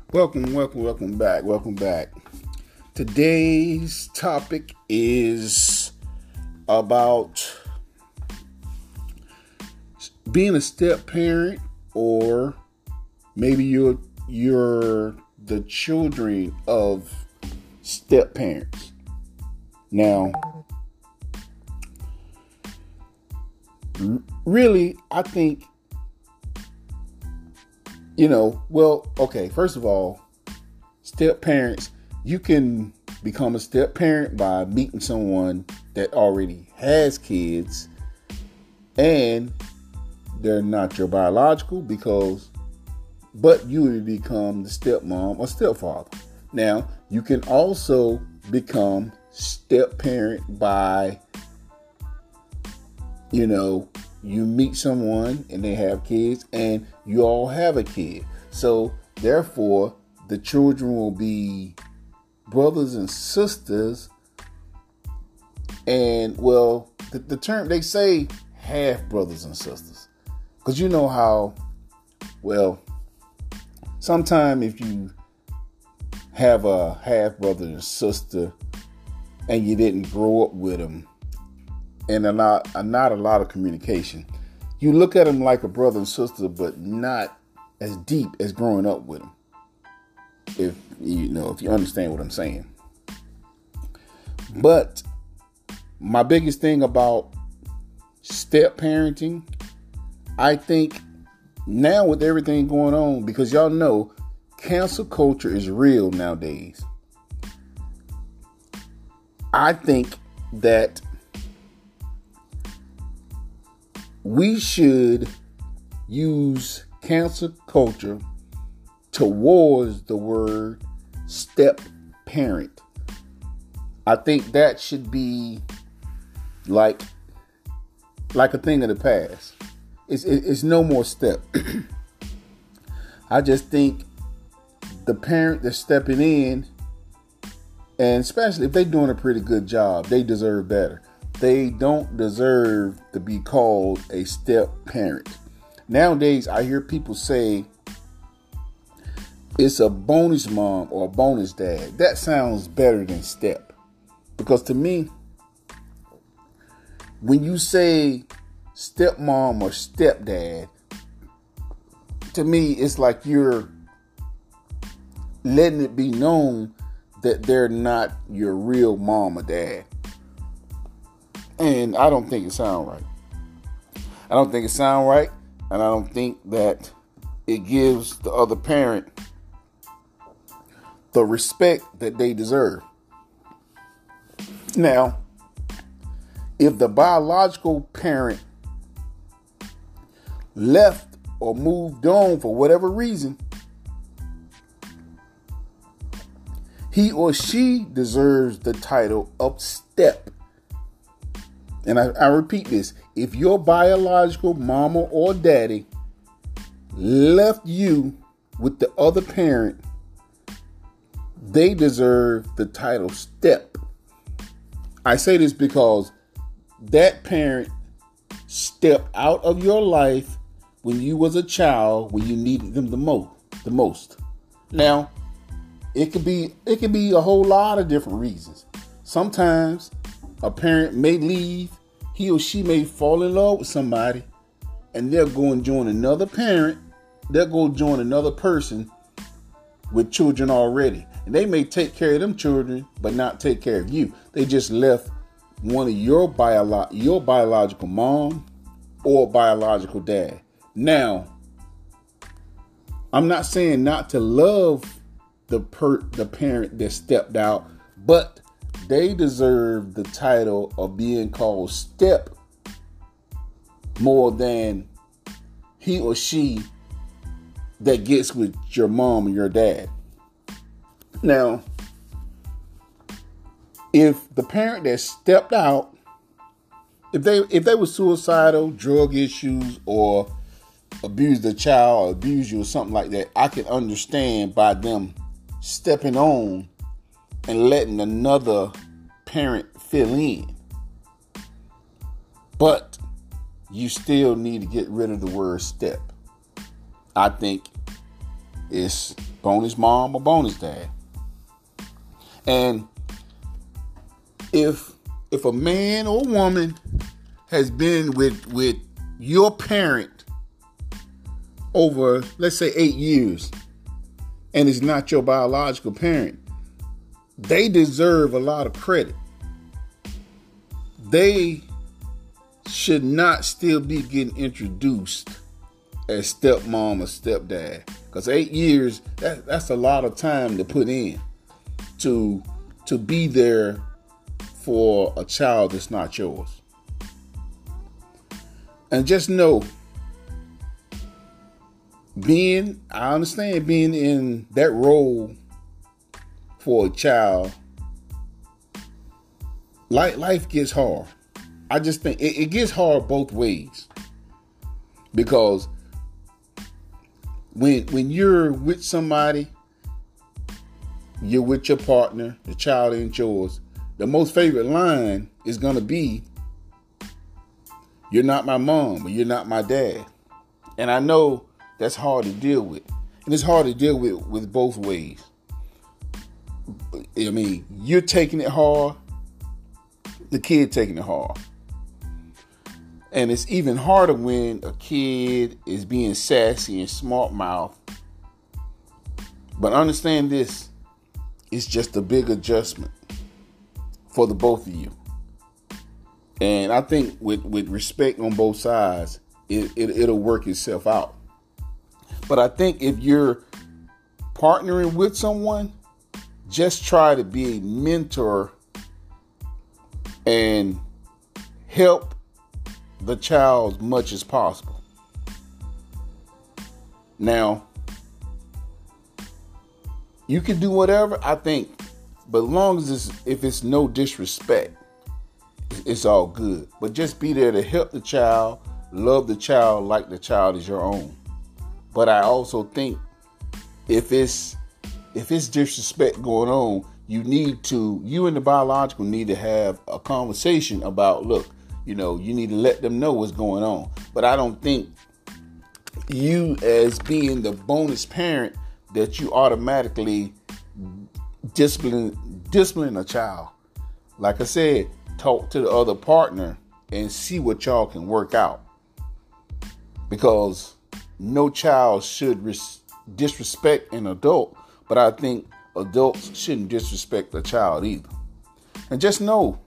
Welcome back. Today's topic is about being a step parent, or maybe you're the children of step parents. Now, really, I think first of all, step parents, you can become a step parent by meeting someone that already has kids and they're not your biological but you would become the stepmom or stepfather. Now, you can also become step parent by, you meet someone and they have kids and you all have a kid. So therefore, the children will be brothers and sisters. And the term, they say half brothers and sisters. Because you know how, sometime if you have a half brother and sister and you didn't grow up with them, and not a lot of communication, you look at them like a brother and sister, but not as deep as growing up with them. If you understand what I'm saying. But my biggest thing about step parenting, I think now with everything going on, because y'all know cancel culture is real nowadays. I think that we should use cancel culture towards the word step parent. I think that should be like a thing of the past. It's no more step. I just think the parent that's stepping in, and especially if they're doing a pretty good job, they deserve better. They don't deserve to be called a step parent. Nowadays, I hear people say it's a bonus mom or a bonus dad. That sounds better than step. Because to me, when you say stepmom or stepdad, to me, it's like you're letting it be known that they're not your real mom or dad. And I don't think it sounds right. And I don't think that it gives the other parent the respect that they deserve. Now, if the biological parent left or moved on for whatever reason, he or she deserves the title of step. And I repeat this. If your biological mama or daddy left you with the other parent, they deserve the title step. I say this because that parent stepped out of your life when you was a child, when you needed them the most. Now, it could be a whole lot of different reasons. Sometimes a parent may leave, he or she may fall in love with somebody, and they'll go and join another parent. They'll go join another person with children already. And they may take care of them children, but not take care of you. They just left one of your biological mom or biological dad. Now, I'm not saying not to love the parent that stepped out, but they deserve the title of being called step more than he or she that gets with your mom and your dad. Now, if the parent that stepped out, if they were suicidal, drug issues, or abused a child, or abused you or something like that, I can understand by them stepping on and letting another parent fill in. But you still need to get rid of the word step. I think It's bonus mom or bonus dad. And if a man or woman has been with your parent over, let's say, 8 years, and is not your biological parent, they deserve a lot of credit. They should not still be getting introduced as stepmom or stepdad. Because 8 years, that's a lot of time to put in to be there for a child that's not yours. And just know, I understand being in that role for a child, life gets hard. I just think it gets hard both ways. Because when you're with somebody, you're with your partner, the child ain't yours, the most favorite line is going to be, "You're not my mom," or "You're not my dad." And I know that's hard to deal with. And it's hard to deal with both ways. I mean, you're taking it hard, the kid taking it hard. And it's even harder when a kid is being sassy and smart mouth. But understand this, it's just a big adjustment for the both of you. And I think with respect on both sides, it'll work itself out. But I think if you're partnering with someone, just try to be a mentor and help the child as much as possible. Now, you can do whatever, I think, but as long as if it's no disrespect, it's all good. But just be there to help the child, love the child like the child is your own. But I also think if it's disrespect going on, you and the biological need to have a conversation about, look, you need to let them know what's going on. But I don't think you, as being the bonus parent, that you automatically discipline a child. Like I said, talk to the other partner and see what y'all can work out. Because no child should disrespect an adult, but I think adults shouldn't disrespect a child either. And just know,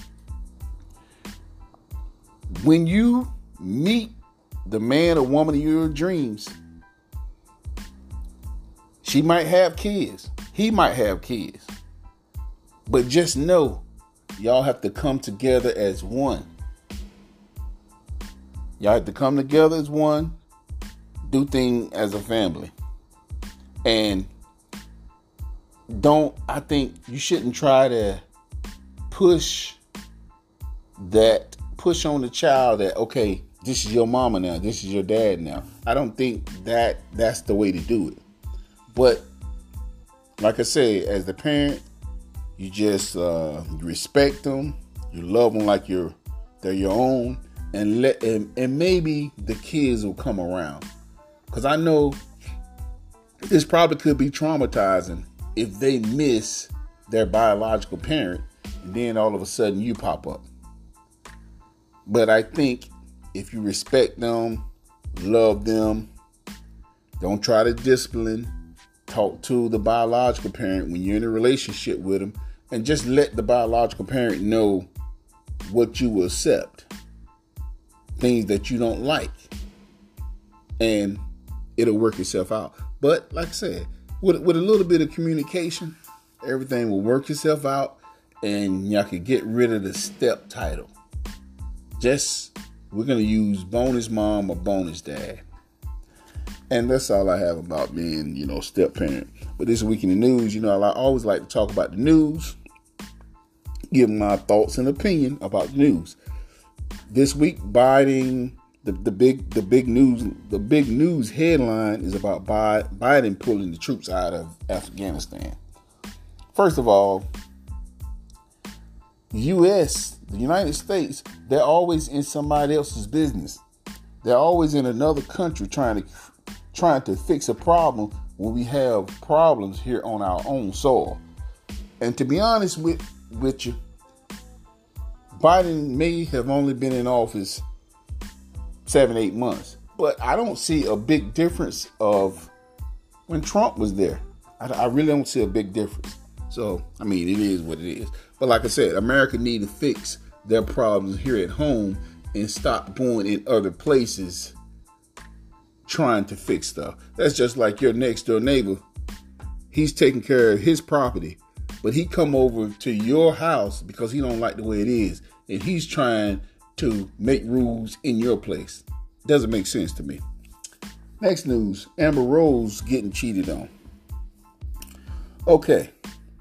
when you meet the man or woman of your dreams, she might have kids, he might have kids, but just know, y'all have to come together as one. Y'all have to come together as one, do things as a family. And I think you shouldn't try to push on the child that, okay, this is your mama now, this is your dad now. I don't think that's the way to do it. But like I say, as the parent, you just respect them, you love them like they're your own, and maybe the kids will come around. Because I know this probably could be traumatizing if they miss their biological parent and then all of a sudden you pop up. But I think if you respect them, love them, don't try to discipline, talk to the biological parent when you're in a relationship with them, and just let the biological parent know what you will accept, things that you don't like, and it'll work itself out. But like I said, with a little bit of communication, everything will work itself out, and y'all can get rid of the step title. We're going to use bonus mom or bonus dad. And that's all I have about being, step parent. But this week in the news, I always like to talk about the news, give my thoughts and opinion about the news. This week, Biden, the big news headline is about Biden pulling the troops out of Afghanistan. First of all, the United States, they're always in somebody else's business. They're always in another country trying to fix a problem when we have problems here on our own soil. And to be honest with you, Biden may have only been in office 7-8 months, but I don't see a big difference of when Trump was there. I really don't see a big difference. So, I mean, it is what it is. But like I said, America need to fix their problems here at home and stop going in other places trying to fix stuff. That's just like your next door neighbor. He's taking care of his property, but he come over to your house because he don't like the way it is, and he's trying to make rules in your place. Doesn't make sense to me. Next news, Amber Rose getting cheated on. Okay.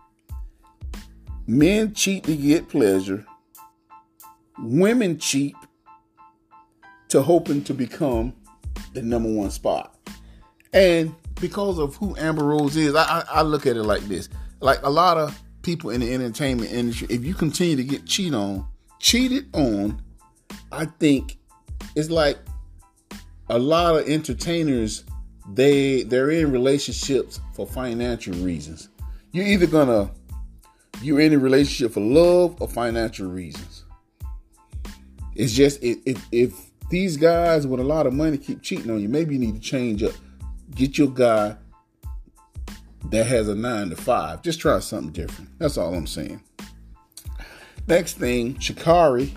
Men cheat to get pleasure. Women cheat to hoping to become the number one spot. And because of who Amber Rose is, I look at it like this. Like a lot of people in the entertainment industry, if you continue to get cheated on, I think it's like a lot of entertainers, they're in relationships for financial reasons. You're in a relationship for love or financial reasons. It's just if these guys with a lot of money keep cheating on you, maybe you need to change up. Get your guy that has a 9 to 5. Just try something different. That's all I'm saying. Next thing, Sha'Carri.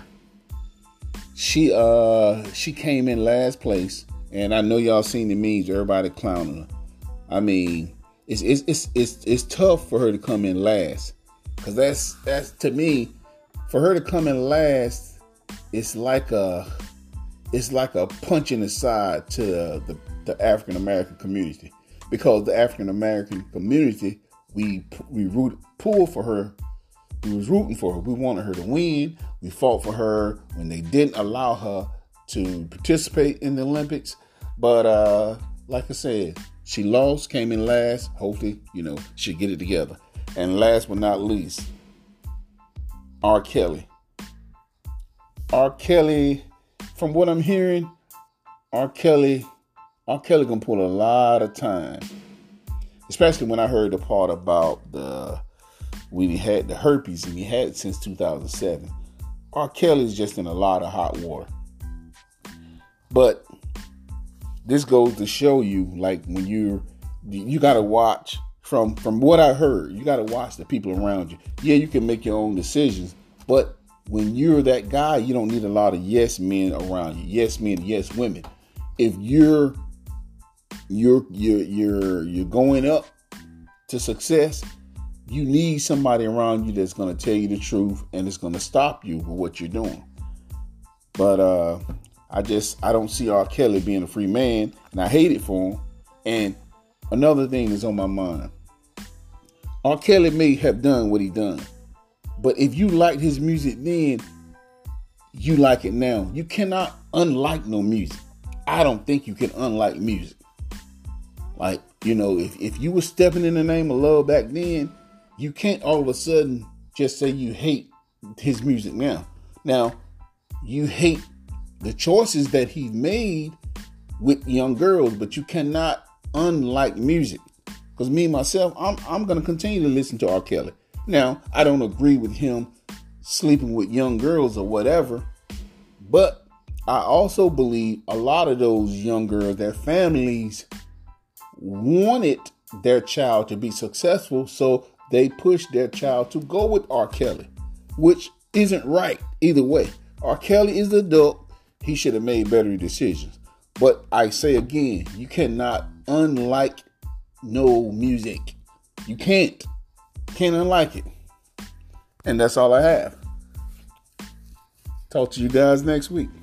She came in last place, and I know y'all seen the memes. Everybody clowning her. I mean, it's tough for her to come in last, because that's to me, for her to come in last, it's like a punch in the side to the African American community, because the African American community, we pulled for her. We was rooting for her. We wanted her to win. We fought for her when they didn't allow her to participate in the Olympics. But like I said, she lost, came in last. Hopefully, she'll get it together. And last but not least, R. Kelly. R. Kelly, from what I'm hearing, R. Kelly gonna pull a lot of time. Especially when I heard the part about when he had the herpes, and he had it since 2007. R. Kelly's just in a lot of hot water. But this goes to show you, like, when you gotta watch, from what I heard, you gotta watch the people around you. Yeah, you can make your own decisions, but when you're that guy, you don't need a lot of yes men around you. Yes men, yes women. If you're going up to success, you need somebody around you that's going to tell you the truth and it's going to stop you with what you're doing. But I don't see R. Kelly being a free man, and I hate it for him. And another thing is on my mind. R. Kelly may have done what he done, but if you liked his music then, you like it now. You cannot unlike no music. I don't think you can unlike music. Like, if you were stepping in the name of love back then, you can't all of a sudden just say you hate his music now. Now, you hate the choices that he made with young girls, but you cannot unlike music. Because me, myself, I'm going to continue to listen to R. Kelly. Now, I don't agree with him sleeping with young girls or whatever, but I also believe a lot of those young girls, their families wanted their child to be successful, so they pushed their child to go with R. Kelly, which isn't right either way. R. Kelly is the adult. He should have made better decisions. But I say again, you cannot unlike no music. You can't unlike it. And that's all I have. Talk to you guys next week.